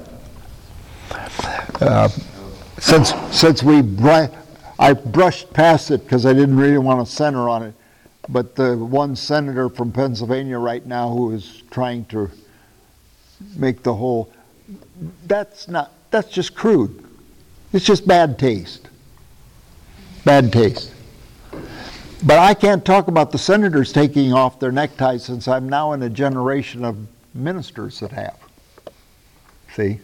Speaker 1: Uh, since since we br- I brushed past it because I didn't really want to center on it, but the one senator from Pennsylvania right now who is trying to make the whole, that's not, that's just crude. It's just bad taste. Bad taste. But I can't talk about the senators taking off their neckties since I'm now in a generation of ministers that have. See?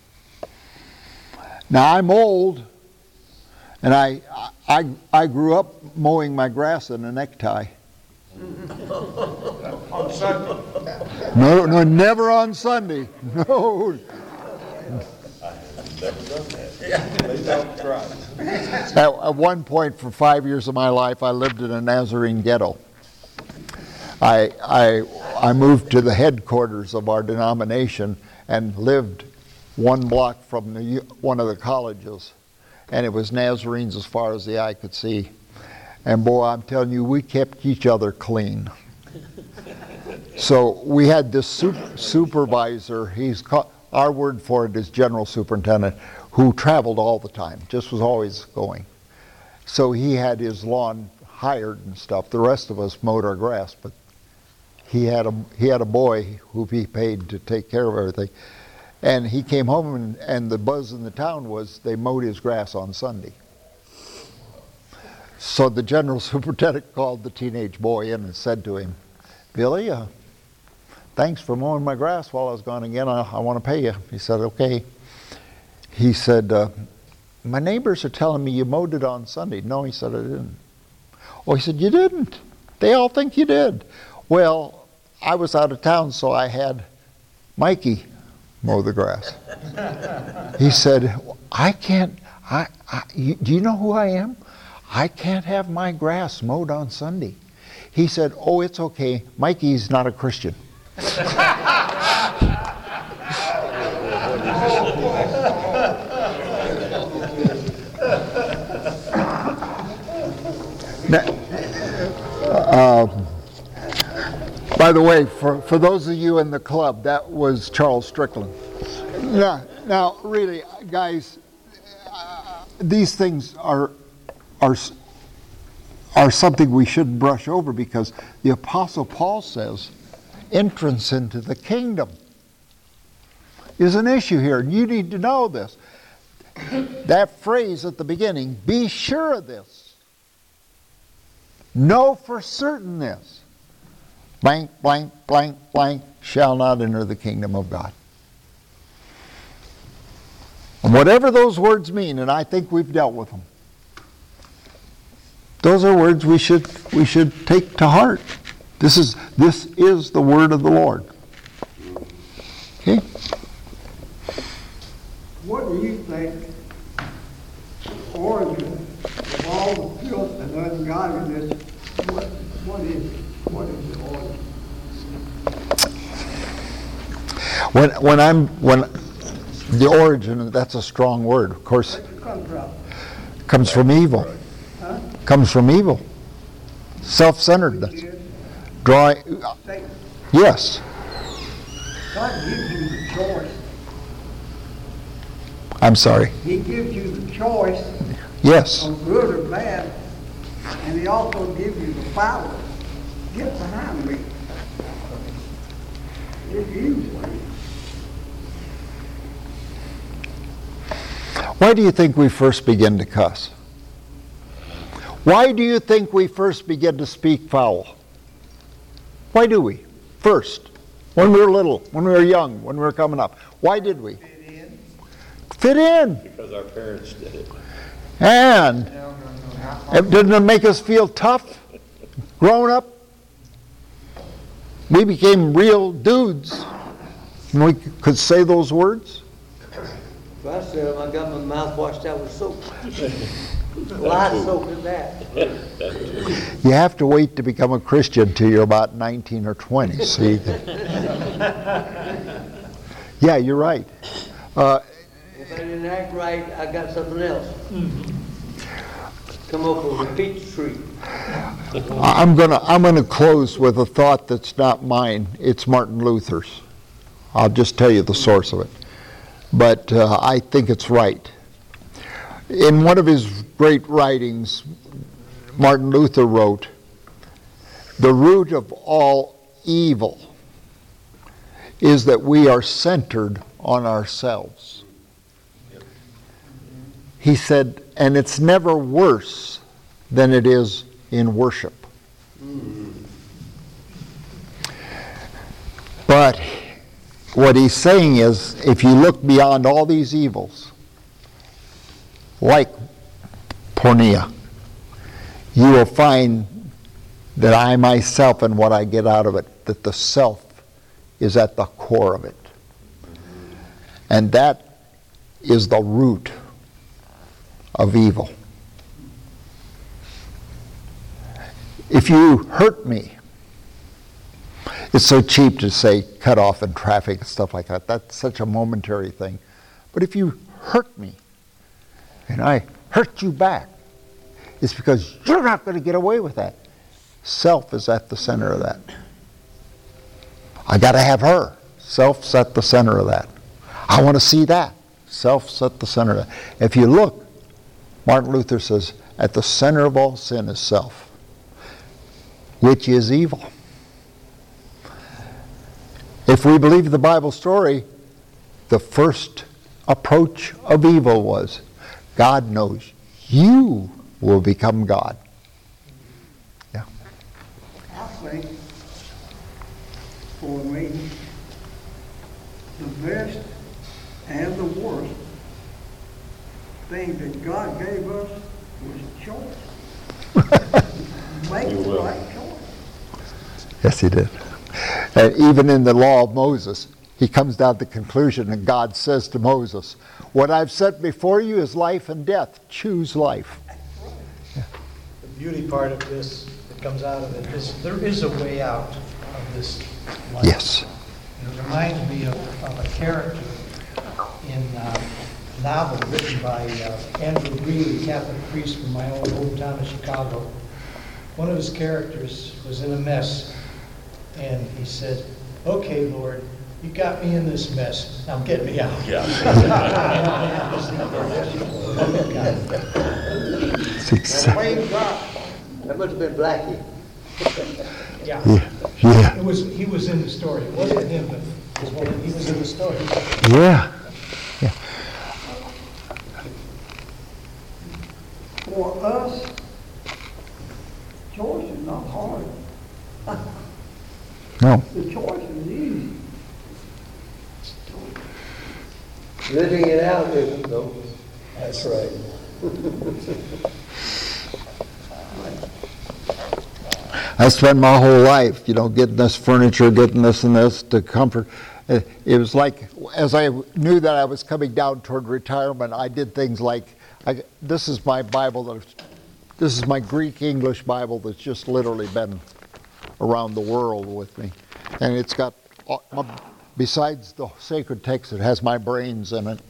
Speaker 1: Now I'm old, and I, I, I grew up mowing my grass in a necktie.
Speaker 8: On Sunday.
Speaker 1: No, no, never on Sunday. No. At, at one point, for five years of my life, I lived in a Nazarene ghetto. I, I, I moved to the headquarters of our denomination and lived one block from the, one of the colleges. And it was Nazarenes as far as the eye could see. And boy, I'm telling you, we kept each other clean. So we had this super, supervisor, he's called, our word for it is general superintendent, who traveled all the time, just was always going. So he had his lawn hired and stuff. The rest of us mowed our grass, but he had a he had a boy who he paid to take care of everything. And he came home, and, and the buzz in the town was they mowed his grass on Sunday. So the general superintendent called the teenage boy in and said to him, Billy, uh, thanks for mowing my grass while I was gone again. I, I want to pay you. He said, okay. He said, uh, my neighbors are telling me you mowed it on Sunday. No, he said, I didn't. Oh, he said, you didn't. They all think you did. Well, I was out of town, so I had Mikey mow the grass. He said, I can't, I, I, you, do you know who I am? I can't have my grass mowed on Sunday. He said, oh, it's okay. Mikey's not a Christian. uh, by the way, for, for those of you in the club, that was Charles Strickland. Now, now really, guys, uh, these things are are are something we shouldn't brush over, because the Apostle Paul says entrance into the kingdom is an issue here, and you need to know this. That phrase at the beginning, be sure of this, know for certain this, blank, blank, blank, blank, shall not enter the kingdom of God. And whatever those words mean, and I think we've dealt with them, those are words we should we should take to heart. This is this is the word of the Lord. Okay?
Speaker 3: What do you think the origin of all the filth and ungodliness, what, what is it? What is the origin?
Speaker 1: When when I'm when the origin, that's a strong word. Of course,
Speaker 3: Where'd it come from?
Speaker 1: comes from evil.
Speaker 3: Huh?
Speaker 1: Comes from evil. Self-centeredness.
Speaker 3: Which is
Speaker 1: Drawing.
Speaker 3: Satan.
Speaker 1: Yes.
Speaker 3: God gives you the choice.
Speaker 1: I'm sorry.
Speaker 3: He gives you the choice
Speaker 1: Yes.
Speaker 3: of good or bad, and he also gives you the power. Get behind me. It's you.
Speaker 1: Why do you think we first begin to cuss? Why do you think we first begin to speak foul? Why do we? First. when we were little, when we were young, when we were coming up? Why did we?
Speaker 8: Fit in?
Speaker 1: Fit in.
Speaker 5: Because our parents did it.
Speaker 1: And
Speaker 8: No, no, no, not my-
Speaker 1: it didn't it make us feel tough? Growing up, we became real dudes. And we could say those words.
Speaker 10: If I said them, I got my mouth washed out with soap. A lot of soap in that.
Speaker 1: You have to wait to become a Christian till you're about nineteen or twenty. So you can... Yeah, you're right. Uh,
Speaker 10: If I didn't act right, I got something else. Come up with a peach tree.
Speaker 1: I'm gonna I'm gonna close with a thought that's not mine. It's Martin Luther's. I'll just tell you the source of it, but uh, I think it's right. In one of his great writings, Martin Luther wrote, "The root of all evil is that we are centered on ourselves." He said, and it's never worse than it is in worship. But what he's saying is, if you look beyond all these evils, like porneia, you will find that I myself and what I get out of it, that the self is at the core of it. And that is the root of evil. If you hurt me, it's so cheap to say cut off in traffic and stuff like that. That's such a momentary thing. But if you hurt me and I hurt you back, it's because you're not going to get away with that. Self is at the center of that. I got to have her. Self's at the center of that. I want to see that. Self's at the center of that. If you look, Martin Luther says, at the center of all sin is self, which is evil. If we believe the Bible story, the first approach of evil was, God knows you will become God. Yeah.
Speaker 3: I think, for me, the best and the worst thing that God gave us was choice. Make the right choice.
Speaker 1: Yes, he did. And even in the law of Moses, he comes down to the conclusion, and God says to Moses, what I've set before you is life and death. Choose life.
Speaker 9: The beauty part of this that comes out of it is there is a way out of this life.
Speaker 1: Yes.
Speaker 9: And it reminds me of, of a character in uh, a novel written by uh, Andrew Greeley, Catholic priest from my own hometown of Chicago. One of his characters was in a mess, and he said, okay, Lord, you got me in this mess. Now get me out.
Speaker 5: Yeah.
Speaker 3: Praise God.
Speaker 10: That must have been Blackie.
Speaker 9: Yeah.
Speaker 1: Yeah. Yeah.
Speaker 9: It was, he was in the story. It wasn't him, but it was one of- he was in the story.
Speaker 1: Yeah.
Speaker 3: For us, choice is not hard.
Speaker 1: No.
Speaker 3: The choice is easy.
Speaker 10: Living it out isn't though. That's right.
Speaker 1: I spent my whole life, you know, getting this furniture, getting this and this to comfort. It it was like, as I knew that I was coming down toward retirement, I did things like, I, this is my Bible, that, this is my Greek-English Bible that's just literally been around the world with me. And it's got, besides the sacred text, it has my brains in it.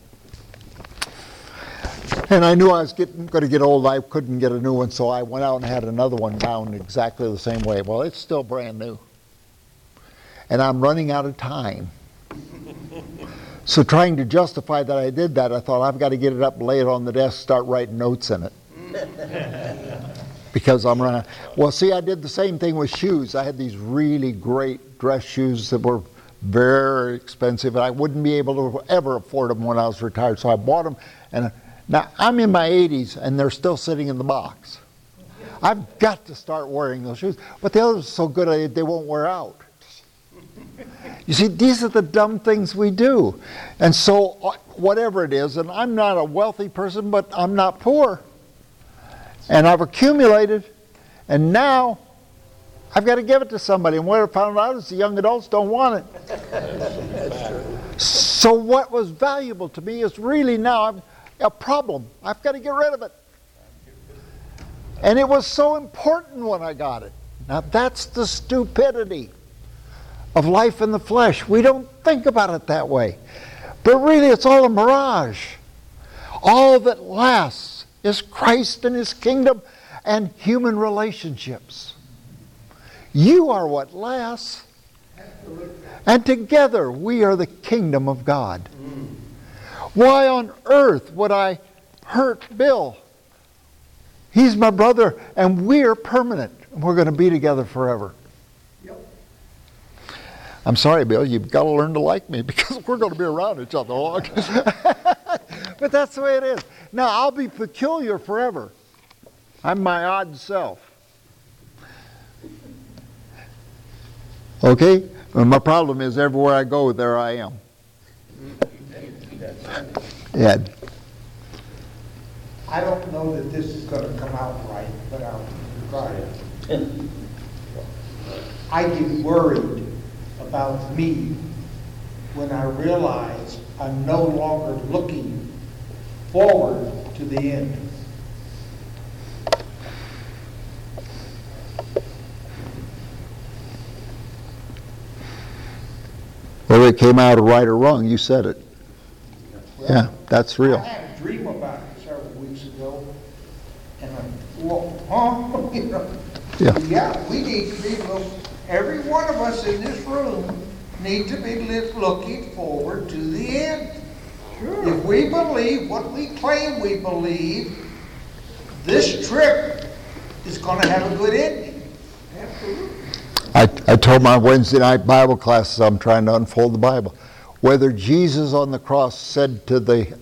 Speaker 1: And I knew I was getting, going to get old, I couldn't get a new one, so I went out and had another one bound exactly the same way. Well, it's still brand new. And I'm running out of time. So trying to justify that I did that, I thought, I've got to get it up, lay it on the desk, start writing notes in it. Because I'm running. Well, see, I did the same thing with shoes. I had these really great dress shoes that were very expensive, and I wouldn't be able to ever afford them when I was retired. So I bought them, and now I'm in my eighties, and they're still sitting in the box. I've got to start wearing those shoes. But the others are so good, they won't wear out. You see, these are the dumb things we do. And so, uh, whatever it is, and I'm not a wealthy person, but I'm not poor. And I've accumulated, and now I've got to give it to somebody. And what I found out is the young adults don't want it.
Speaker 10: That's true.
Speaker 1: So what was valuable to me is really now a problem. I've got to get rid of it. And it was so important when I got it. Now that's the stupidity of life in the flesh. We don't think about it that way. But really it's all a mirage. All that lasts is Christ and His kingdom and human relationships. You are what lasts. And together we are the kingdom of God. Why on earth would I hurt Bill? He's my brother and we're permanent. We're going to be together forever.
Speaker 3: Yep.
Speaker 1: I'm sorry, Bill, you've got to learn to like me because we're going to be around each other long. But that's the way it is. Now, I'll be peculiar forever. I'm my odd self. Okay? And my problem is everywhere I go, there I am. Ed.
Speaker 8: I don't know that this is going to come out right, but I'll try it. I get worried about me when I realize I'm no longer looking forward to the end.
Speaker 1: Whether it came out right or wrong, you said it.
Speaker 8: Well,
Speaker 1: Yeah, that's real.
Speaker 8: I had a dream about it several weeks ago, and I, well, huh, you know.
Speaker 1: Yeah.
Speaker 8: Yeah, we need to be, look, every one of us in this room need to be li- looking forward to the end. Sure. If we believe what we claim we believe, this trip is going to have a good ending. Absolutely.
Speaker 1: I, I told my Wednesday night Bible classes I'm trying to unfold the Bible. Whether Jesus on the cross said to the,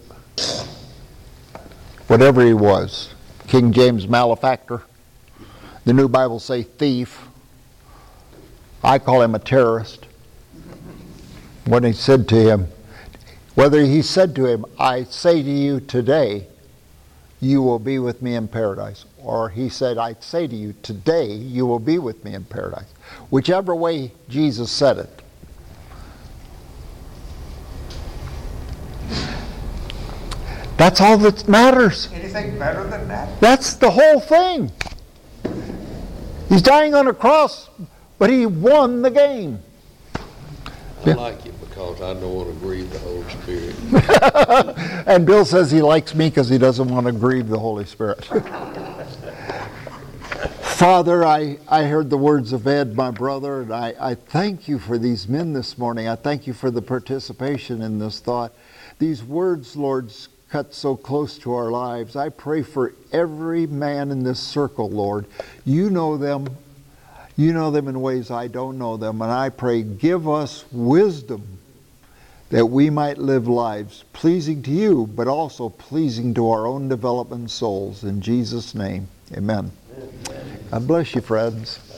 Speaker 1: whatever he was, King James malefactor, the New Bible say thief, I call him a terrorist. When he said to him, whether he said to him, I say to you today, you will be with me in paradise. Or he said, I say to you, today you will be with me in paradise. Whichever way Jesus said it. That's all that matters.
Speaker 8: Anything better than that?
Speaker 1: That's the whole thing. He's dying on a cross, but he won the game.
Speaker 5: I like it because I don't want to grieve the Holy Spirit.
Speaker 1: And Bill says he likes me because he doesn't want to grieve the Holy Spirit. Father, I, I heard the words of Ed, my brother, and I, I thank you for these men this morning. I thank you for the participation in this thought. These words, Lord, cut so close to our lives. I pray for every man in this circle, Lord. You know them. You know them in ways I don't know them. And I pray, give us wisdom that we might live lives pleasing to you, but also pleasing to our own development souls. In Jesus' name, amen. God bless you, friends.